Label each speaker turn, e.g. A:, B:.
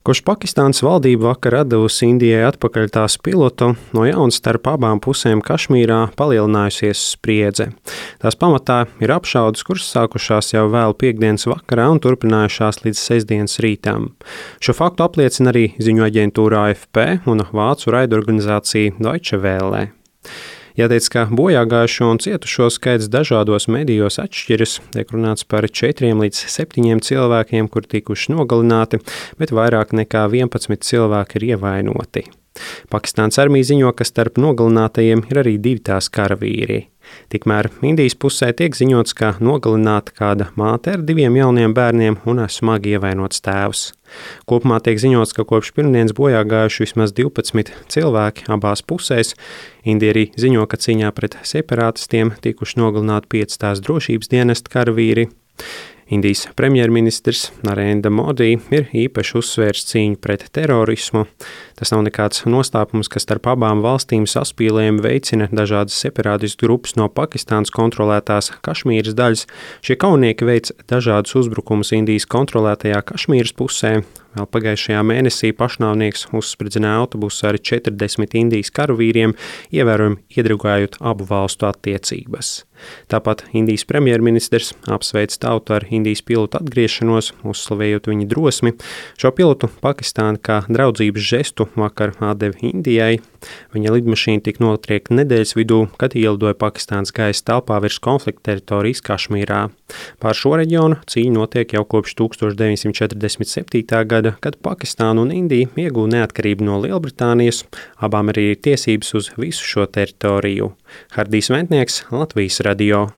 A: Kopš Pakistānas valdība vakar devusi Indijai atpakaļ tās pilotu, no jauna starp abām pusēm Kašmīrā palielinājusies spriedze. Tās pamatā ir apšaudes, kuras sākušās jau vēlu piektdienas vakarā un turpinājušās līdz sestdienas rītam. Šo faktu apliecina arī ziņu aģentūra AFP un vācu raidorganizācija Deutsche Welle. Jāteic, ka bojāgājušo un cietušo skaits dažādos medijos atšķiras. Tiek runāts par 4 līdz 7 cilvēkiem, kuri tikuši nogalināti, bet vairāk nekā 11 cilvēki ir ievainoti. Pakistānas armija ziņo, ka starp nogalinātajiem ir arī 2 tās karavīri. Tikmēr Indijas pusē tiek ziņots, ka nogalināta kāda māte ar 2 jauniem bērniem un smagi ievainots tēvs. Kopumā tiek ziņots, ka kopš pirmdienas bojā gājuši vismaz 12 cilvēki abās pusēs. Indija arī ziņo, ka cīņā pret separātistiem tikuši nogalināti 5 tās drošības dienesta karavīri. Indijas premjerministrs Narendra Modi ir īpaši uzsvērs cīņu pret terorismu. Tas nav nekāds noslēpums, ka starp abām valstīm saspīlējumu veicina dažādas separātistu grupas no Pakistānas kontrolētās Kašmīras daļas. Šie kaujinieki veic dažādus uzbrukumus Indijas kontrolētajā Kašmīras pusē. Vēl pagājušajā mēnesī pašnāvnieks uzspridzināja autobusu ar 40 Indijas karavīriem, ievērojami iedragājot abu valstu attiecības. Tāpat Indijas premjerministrs apsveic tautu ar Indijas pilotu atgriešanos, uzslavējot viņa drosmi. Šo pilotu Pakistāna kā draudzības žestu vakar atdeva Indijai. Viņa lidmašīna tika notriekta nedēļas vidū, kad ielidoja Pakistānas gaisa telpā virs konflikta teritorijas Kašmīrā. Pār šo reģionu cīņa notiek jau kopš 1947. gada, kad Pakistāna un Indija ieguva neatkarību no Lielbritānijas. Abām arī ir tiesības uz visu šo teritoriju. Hardijs Ventnieks, Latvijas radio.